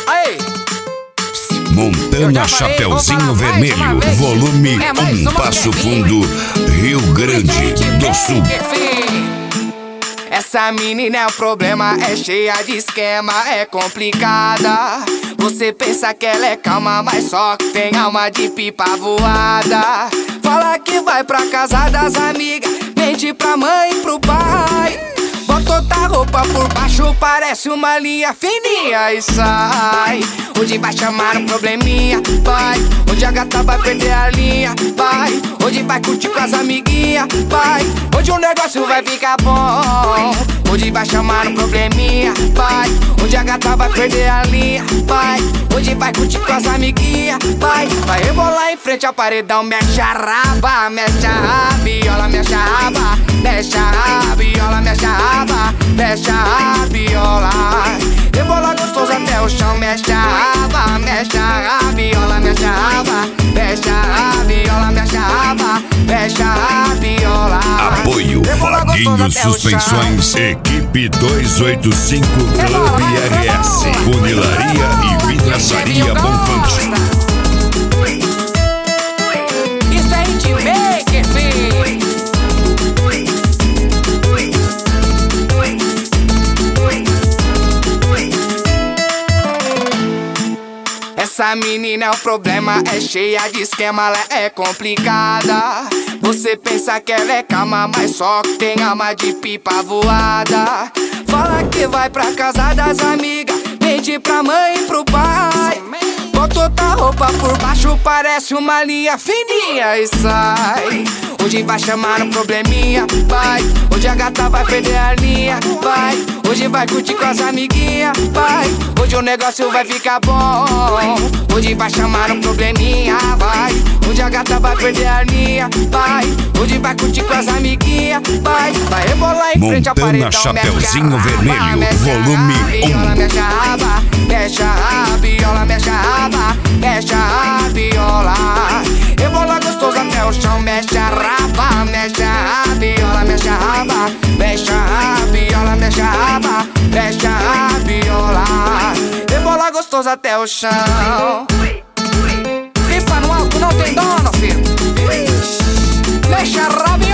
Aí. Montana Chapeuzinho Vermelho, volume 1, Passo Fundo, Rio Grande do Sul. Essa menina é o problema, é cheia de esquema, é complicada. Você pensa que ela é calma, mas só que tem alma de pipa voada. Fala que vai pra casa das amigas, mente pra mãe e pro pai. Bota outra roupa por baixo, parece uma linha fininha e sai. Hoje vai chamar um probleminha, vai. Hoje a gata vai perder a linha, vai. Hoje vai curtir com as amiguinhas, vai. Hoje o negócio vai ficar bom. Hoje vai chamar um probleminha, vai. Hoje a gata vai perder a linha, vai. Hoje vai curtir com as amiguinhas, vai. Vai rebolar em frente ao paredão, mexe a raba, mexe a rabiola, mexe a raba, mexe a rabiola, mexe a raba, mexe a rabiola. Rebola gostoso até o chão, mexe a raba, mexe a rabiola, mexe a raba, mexe a rabiola, mexe a raba, mexe a rabiola. Apoio Vaguinho Suspensões, Equipe 285 Clube RS, Funilaria e Vidraçaria Bonfante. Isso é hitmaker, filho. Essa menina é o problema, é cheia de esquema, ela é complicada. Você pensa que ela é calma, mas só que tem alma de pipa voada. Fala que vai pra casa das amigas, mente pra mãe e pro pai. Bota outra roupa por baixo, parece uma linha fininha e sai. Hoje vai chamar um probleminha, vai. Hoje a gata vai perder a linha, vai. Hoje vai curtir com as amiguinhas, vai. Hoje o negócio vai ficar bom. Hoje vai chamar um probleminha, vai. Hoje a gata vai perder a linha, vai. Hoje vai curtir com as amiguinhas, vai. Vai rebolar em frente ao paredão, Chapeuzinho Vermelho, volume 1. Mexe a raba, mexe a rabiola, mexe a raba, mexe a rabiola. Rebola gostoso até o chão, mexe a raba, mexe a rabiola, mexe a raba, mexe a rabiola, mexe a raba, mexe a rabiola. Rebola gostoso até o chão. Pipa no alto não tem dono, filho. Mexe a rabiola.